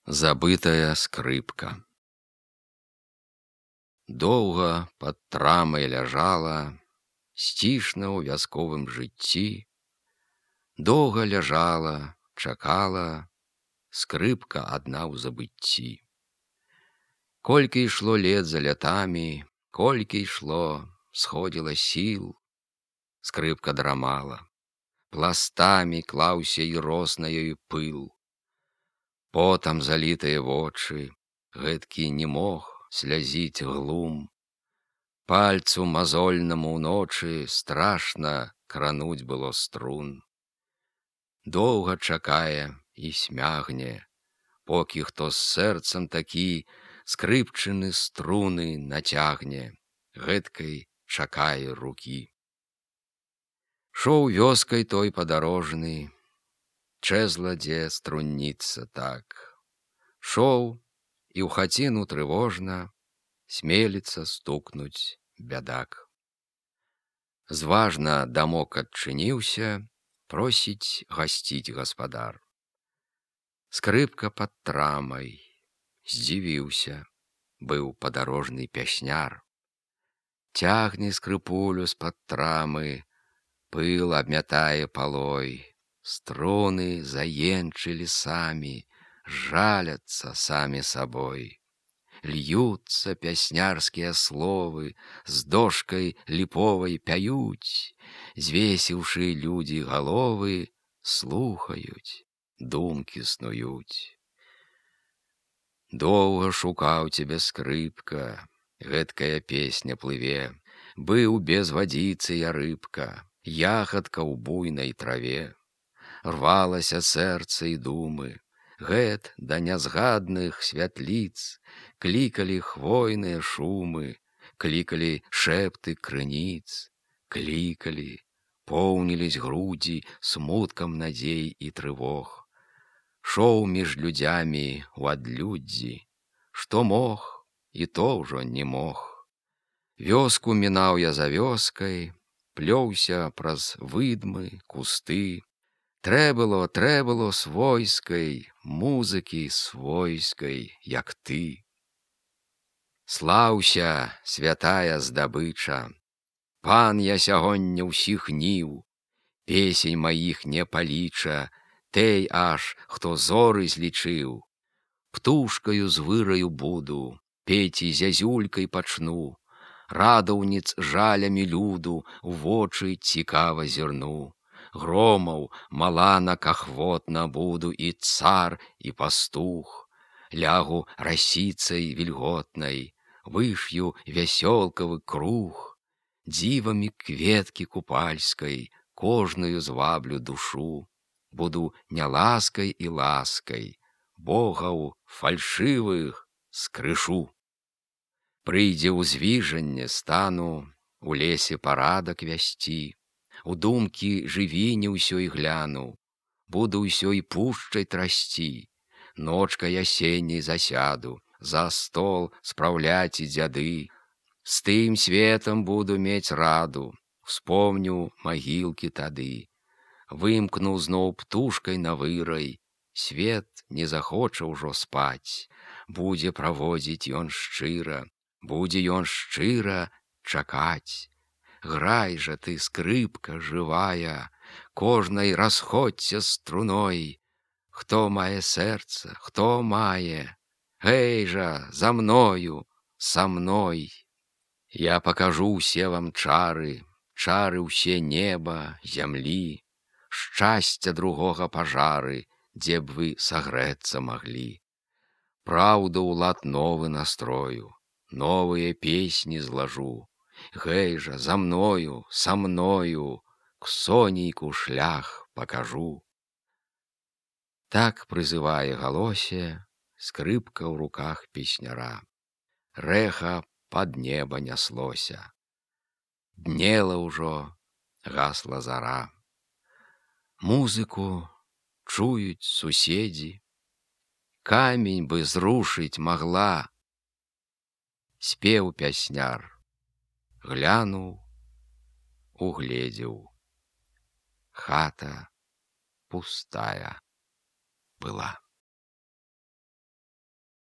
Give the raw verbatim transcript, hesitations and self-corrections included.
Забытая скрыпка. Доўга пад трамай ляжала, сцішна ў вясковым жыцці. Доўга ляжала, чакала, скрыпка адна ў забыцці. Колькі ішло лет за лятамі, колькі ішло, сходзіла сіл, скрыпка драмала, пластамі клаўся і рос на ёй пыл. Потам залітыя вочы, гэткі не мог слязіць глум. Пальцу мазольнаму ўночы страшна крануць было струн. Доўга чакае і смягне, покі хто з сэрцам такі скрыпчыны струны нацягне, гэткай чакае рукі. Шоў вёскай той падарожны, чэзла дзе струнніца так. Шоў і ў хаціну трывожна смеліцца стукнуць бядак. Зважна дамок адчыніўся, просіць гасціць гаспадар. Скрыпка пад трамай, здзівіўся, быў падарожны пясняр. Цягне скрыпулю з-пад трамы, пыл абмятае палой. Струны заенчылі самі, жаляцца самі сабой. Льюцца пяснярскія словы, з дошкай ліповай пяюць. Звесіўшы людзі галовы, слухаюць, думкі снуюць. Доўга шукаў цябе скрыпка, гэткая песня плыве. Быў без вадзіцы я рыбка, ягадка ў буйнай траве. Рвалася сэрца і думы, гэт да нязгадных святліц. Клікалі хвойныя шумы, клікалі шэпты крыніц. Клікалі, поўнілись грудзі смуткам надзей і трывог. Шоў між людзямі ў адлюддзі, што мог, і то ўжо не мог. Вёску мінаў я за вёскай, плёўся праз выдмы, кусты. Трэ было, трэ было свойскай, музыкі свойскай, як ты. Слаўся, святая здабыча, пан я сягоння ўсіх ніў. Песень маіх не паліча, тэй аж, хто зоры злічыў. Птушкаю з выраю буду, пець і зязюлькай пачну. Радаўніц жалямі люду у вочы цікава зірну. Громаў маланак ахвотна буду і цар, і пастух. Лягу расіцай вільготнай, вышью вясёлкавы круг. Дзівамі кветкі купальскай кожную зваблю душу. Буду няласкай і ласкай, богаў фальшывых скрышу. Прыйдзе ўзвіжанне стану, у лесе парадак вясці. У думкі жывіні ўсёй гляну, буду ўсёй пушчай трасці. Ночкай асенняй засяду, за стол спраўляць і дзяды. З тым светам буду мець раду, успомню магілкі тады. Вымкну зноў птушкай на вырай, свет не захоча ўжо спаць. Будзе праводзіць ён шчыра, будзе ён шчыра чакаць. Грай жа ты, скрыпка жывая, кожнай расходься струной. Хто мае сэрца, хто мае, гэй жа, за мною, са мной. Я пакажу ўсе вам чары, чары ўсе неба, зямлі. Шчасця другога пажары, дзе б вы сагрэцца маглі. Праўду ў лад новы настрою, новыя песні злажу. Гэй жа, за мною, са мною, к сонейку шлях пакажу. Так прызывае галосе скрыпка ў руках песняра. Рэха пад неба няслося. Днела ўжо, гасла зара. Музыку чуюць суседзі, камень бы зрушыць магла. Спеў пясняр, глянуў, угледзеў. Хата пустая.